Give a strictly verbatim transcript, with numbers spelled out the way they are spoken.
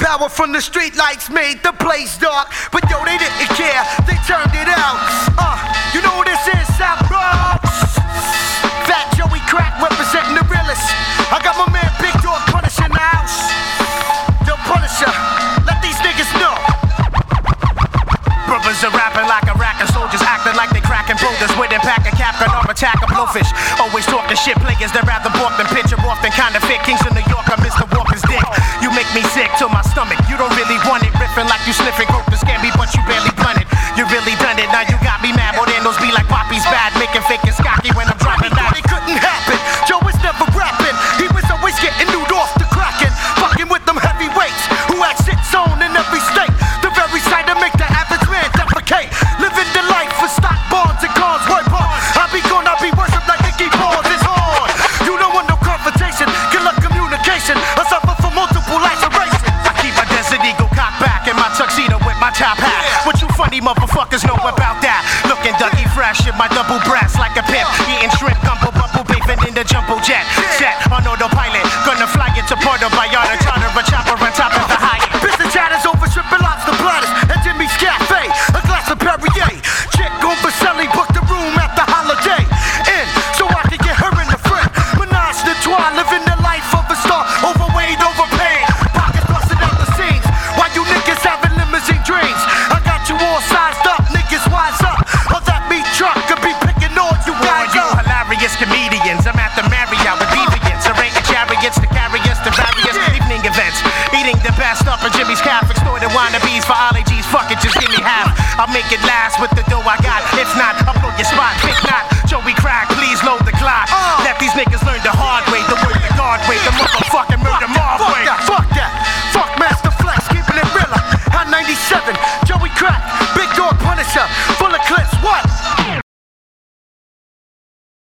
power from the street lights made the place dark. But yo, they didn't care, they turned it out. Uh, you know who this is, South Bronx? Fat Joey Crack representing the realest. I got my man Big Dog Punisher in the house. The Punisher, let these niggas know. Brothers are rapping like a rack of soldiers, acting like they cracking boulders with and pack a cap, gun or attack a blowfish. Always talking shit, players that rather walk than picture off than kind of fit. Kings of New York, I'm Mister Walker's dick. You make me sick to my stomach. You don't really want it, riffing like you sniffing coke to scare me, but you barely done it. You really done it, now you got me mad. More than those be like Poppy's bad, making fake and cocky when I'm dropping that. It couldn't happen. Joe was never rapping. He was always getting nude off the cracking, fucking with them heavyweights who had shit zone in every state. The very sight to make the average man defecate. Living the life for stock bonds and cars worth hard. I be gone, I be worshipped like Nicky Balls is on. You don't want no confrontation, killer communication. I suffer from multiple lacerations. I keep my Desert Eagle cocked back in my tuxedo with my top hat. Yeah. What you funny motherfuckers know about that? Looking Dougie Fresh in my double breast like a pimp. Eating shrimp, gumbo, bubble, bathing in the jumbo jet. Set on autopilot, gonna fly it to Puerto Vallarta. Charter a chopper on top of the Hyatt. Business chatters over shrimp and lobster platters and Jimmy's Cafe, a glass of Perrier. Chick on Vaselli booked the room at the Holiday Inn so I could get her in the front. Menage the trois, living the life of a star. Overweight, overpaid, pockets busting out the seams. While you niggas having limousine dreams, I got you all sized up, niggas wise up. Or that meat truck could be picking on you guys you up. hilarious comedians, I'm at the Marriott with deviants. Arranging chariots to carry us to various evening events. Eating the best up of Jimmy's Calf, extorting wannabes for all G's. Fuck it, just give me half. I'll make it last with the dough I got. If not, I'll blow your spot. Pick not, Joey Crack, please load the clock. Uh, Let these niggas learn the hard way, the word the guard way, the motherfucking murder mob fuck way. that, fuck that, fuck Master Flex, keeping it realer. Hot ninety-seven, Joey Crack, Big Dog Punisher.